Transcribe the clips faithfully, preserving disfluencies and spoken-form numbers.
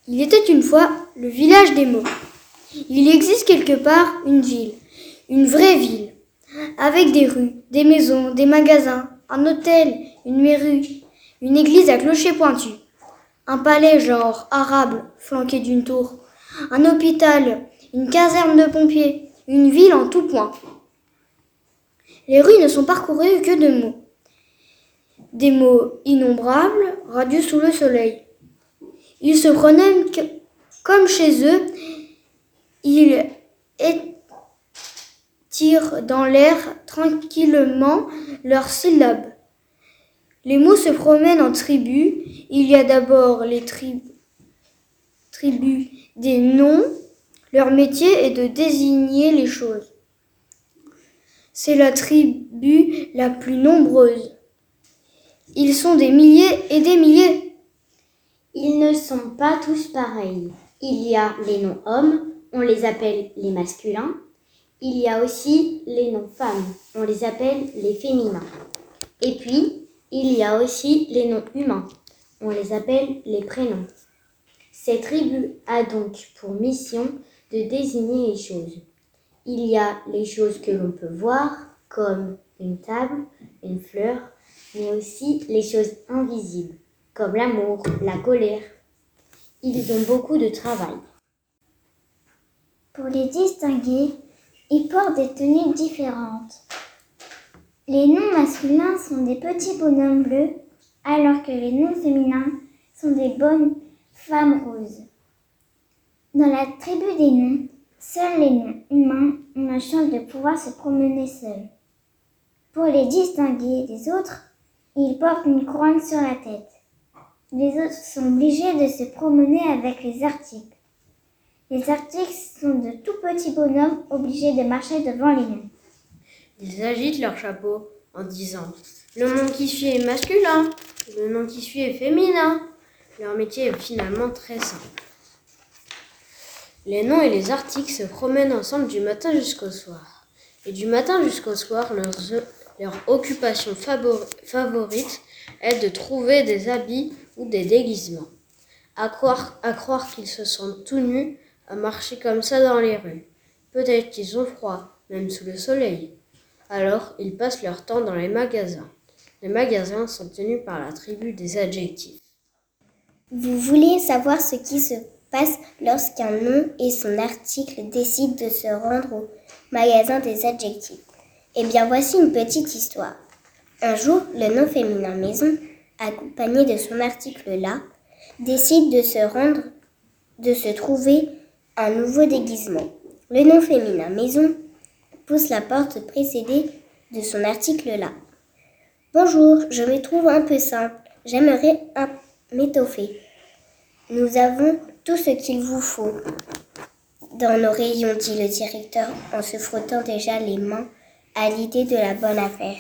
Il était une fois le village des mots. Il existe quelque part une ville, une vraie ville, avec des rues, des maisons, des magasins, un hôtel, une mairie, une église à clocher pointu, un palais genre arabe flanqué d'une tour, un hôpital, une caserne de pompiers, une ville en tout point. Les rues ne sont parcourues que de mots. Des mots innombrables, radieux sous le soleil. Ils se promènent comme chez eux, ils étirent dans l'air tranquillement leurs syllabes. Les mots se promènent en tribus. Il y a d'abord les trib- tribus des noms. Leur métier est de désigner les choses. C'est la tribu la plus nombreuse. Ils sont des milliers et des milliers. Ils ne sont pas tous pareils. Il y a les noms hommes, on les appelle les masculins. Il y a aussi les noms femmes, on les appelle les féminins. Et puis, il y a aussi les noms humains, on les appelle les prénoms. Cette tribu a donc pour mission de désigner les choses. Il y a les choses que l'on peut voir, comme une table, une fleur, mais aussi les choses invisibles, comme l'amour, la colère. Ils ont beaucoup de travail. Pour les distinguer, ils portent des tenues différentes. Les noms masculins sont des petits bonhommes bleus, alors que les noms féminins sont des bonnes femmes roses. Dans la tribu des noms, seuls les noms humains ont la chance de pouvoir se promener seuls. Pour les distinguer des autres, ils portent une couronne sur la tête. Les autres sont obligés de se promener avec les articles. Les articles sont de tout petits bonhommes obligés de marcher devant les noms. Ils agitent leur chapeau en disant « Le nom qui suit est masculin, le nom qui suit est féminin ». Leur métier est finalement très simple. Les noms et les articles se promènent ensemble du matin jusqu'au soir. Et du matin jusqu'au soir, leur, leur occupation favori, favorite est de trouver des habits ou des déguisements. À croire, à croire qu'ils se sentent tout nus à marcher comme ça dans les rues. Peut-être qu'ils ont froid, même sous le soleil. Alors, ils passent leur temps dans les magasins. Les magasins sont tenus par la tribu des adjectifs. Vous voulez savoir ce qui se passe lorsqu'un nom et son article décident de se rendre au magasin des adjectifs? Eh bien, voici une petite histoire. Un jour, le nom féminin maison, accompagné de son article là, décide de se rendre, de se trouver un nouveau déguisement. Le nom féminin maison pousse la porte précédée de son article là. Bonjour, je me trouve un peu simple. J'aimerais un... m'étoffer. Nous avons tout ce qu'il vous faut dans nos rayons, dit le directeur en se frottant déjà les mains à l'idée de la bonne affaire.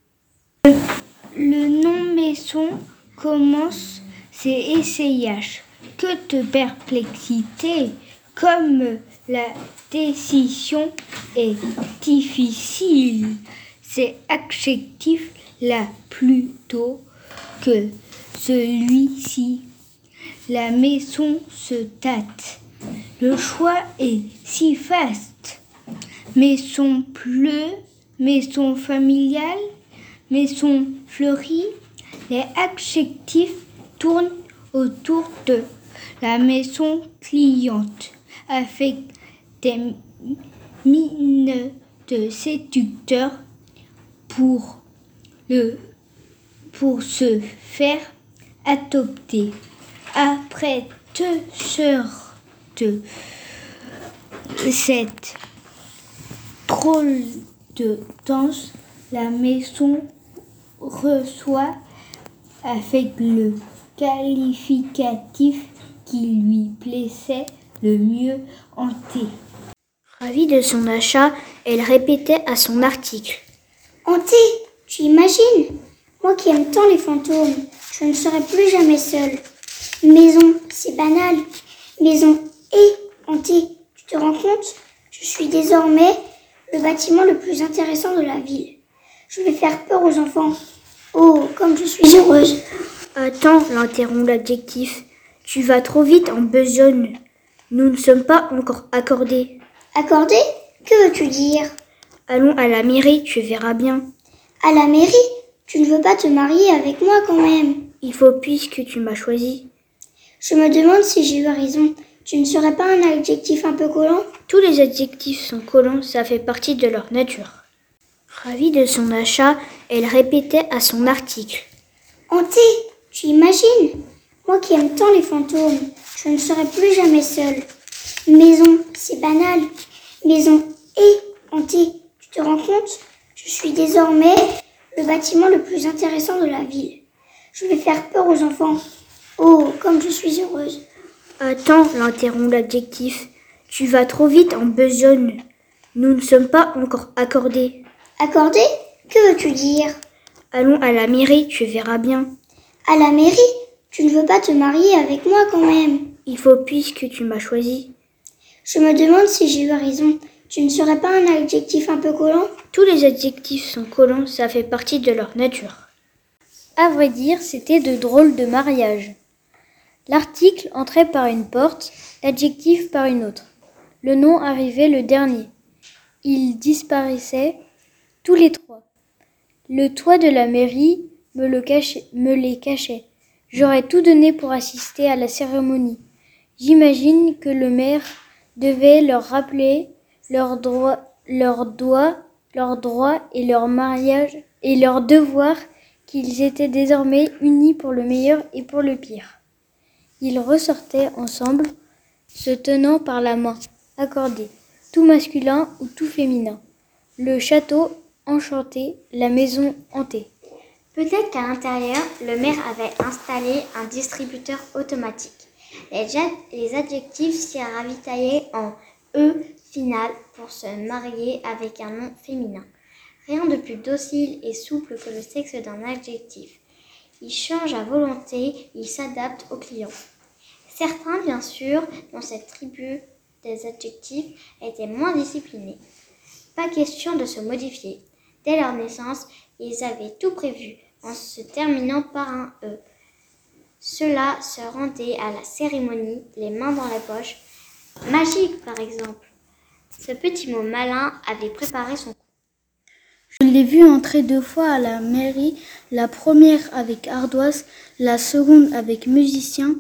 Le nom maison commence ses essayages. Que de perplexité! Comme la décision est difficile, c'est adjectif là plutôt que celui-ci. La maison se tâte. Le choix est si vaste. Maison bleue, maison familiale, maison fleurie. Les adjectifs tournent autour de la maison cliente avec des mines de séducteurs pour, le, pour se faire adopter. Après deux heures de cette drôle de danse, la maison reçoit avec le qualificatif qui lui plaisait le mieux hanté. Ravie de son achat, elle répétait à son article. Hanté, tu imagines? Moi qui aime tant les fantômes, je ne serai plus jamais seule. Maison, c'est banal. Maison et hanté, tu te rends compte? Je suis désormais le bâtiment le plus intéressant de la ville. Je vais faire peur aux enfants. Oh, comme je suis heureuse. Attends, l'interrompt l'adjectif. Tu vas trop vite en besogne. Nous ne sommes pas encore accordés. Accordé? Que veux-tu dire? Allons à la mairie, tu verras bien. À la mairie? Tu ne veux pas te marier avec moi quand même? Il faut puisque tu m'as choisi. Je me demande si j'ai eu raison. Tu ne serais pas un adjectif un peu collant? Tous les adjectifs sont collants, ça fait partie de leur nature. Ravie de son achat, elle répétait à son article. Hanté, tu imagines? Moi qui aime tant les fantômes, je ne serai plus jamais seule. Maison, c'est banal. Maison et hanté, tu te rends compte? Je suis désormais le bâtiment le plus intéressant de la ville. Je vais faire peur aux enfants. Oh, comme je suis heureuse. Attends, l'interrompt l'adjectif. Tu vas trop vite en besogne. Nous ne sommes pas encore accordés. Accordé? Que veux-tu dire? Allons à la mairie, tu verras bien. À la mairie? Tu ne veux pas te marier avec moi quand même? Il faut puisque tu m'as choisi. Je me demande si j'ai eu raison. Tu ne serais pas un adjectif un peu collant? Tous les adjectifs sont collants, ça fait partie de leur nature. À vrai dire, c'était de drôles de mariage. L'article entrait par une porte, l'adjectif par une autre. Le nom arrivait le dernier. Ils disparaissaient tous les trois. Le toit de la mairie me, le cachait, me les cachait. J'aurais tout donné pour assister à la cérémonie. J'imagine que le maire devait leur rappeler leurs droits, leurs droits, leurs droits et leur mariage et leurs devoirs, qu'ils étaient désormais unis pour le meilleur et pour le pire. Ils ressortaient ensemble, se tenant par la main, accordés, tout masculin ou tout féminin. Le château enchanté, la maison hantée. Peut-être qu'à l'intérieur, le maire avait installé un distributeur automatique. Les, les adjectifs s'y ravitaillaient en E final pour se marier avec un nom féminin. Rien de plus docile et souple que le sexe d'un adjectif. Il change à volonté, il s'adapte au client. Certains, bien sûr, dans cette tribu des adjectifs, étaient moins disciplinés. Pas question de se modifier. Dès leur naissance, ils avaient tout prévu, en se terminant par un E. Ceux-là se rendaient à la cérémonie, les mains dans les poches. Magique, par exemple. Ce petit mot malin avait préparé son coup. Je l'ai vu entrer deux fois à la mairie, la première avec ardoise, la seconde avec musicien.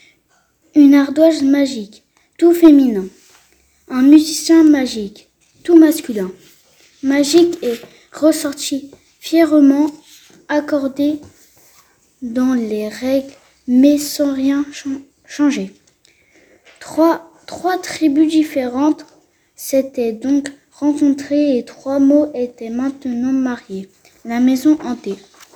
Une ardoise magique, tout féminin. Un musicien magique, tout masculin. Magique est ressorti fièrement, accordé dans les règles, mais sans rien ch- changer. Trois, trois tribus différentes s'étaient donc rencontrées et trois mots étaient maintenant mariés. La maison hantée.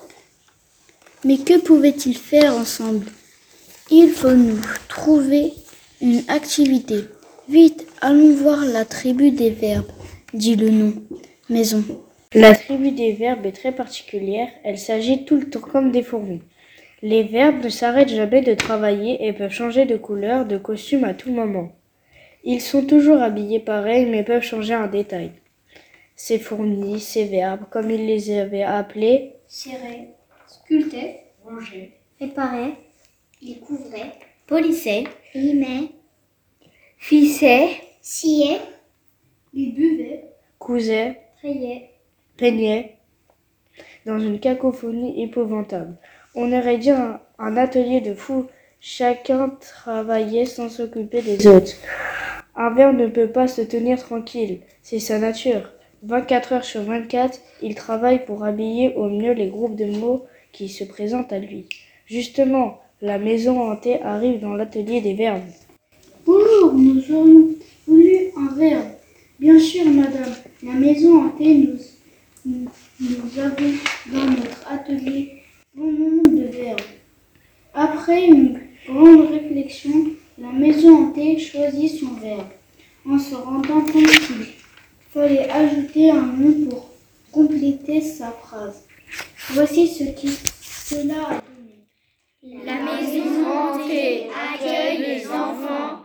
Mais que pouvaient-ils faire ensemble? Il faut nous trouver une activité. Vite, allons voir la tribu des verbes, dit le nom. Maison. La tribu des verbes est très particulière, elle s'agit tout le temps comme des fourmis. Les verbes ne s'arrêtent jamais de travailler et peuvent changer de couleur, de costume à tout moment. Ils sont toujours habillés pareil mais peuvent changer un détail. Ces fourmis, ces verbes, comme ils les avaient appelés, Cirer, sculpter, ranger, réparer, découvrir, polisser, limer, Fisset, Scier, ils buvaient, cousaient, trayaient, peignaient, dans une cacophonie épouvantable. On aurait dit un, un atelier de fous. Chacun travaillait sans s'occuper des autres. Un verbe ne peut pas se tenir tranquille, c'est sa nature. vingt-quatre heures sur vingt-quatre, il travaille pour habiller au mieux les groupes de mots qui se présentent à lui. Justement, la maison hantée arrive dans l'atelier des verbes. Bonjour, nous aurions voulu un verbe. Bien sûr, madame, la maison hantée, nous, nous, nous avons dans notre atelier bon nombre de verbes. Après une grande réflexion, la maison hantée choisit son verbe en se rendant compte qu'il fallait ajouter un nom pour compléter sa phrase. Voici ce qui cela a donné. La maison hantée accueille les enfants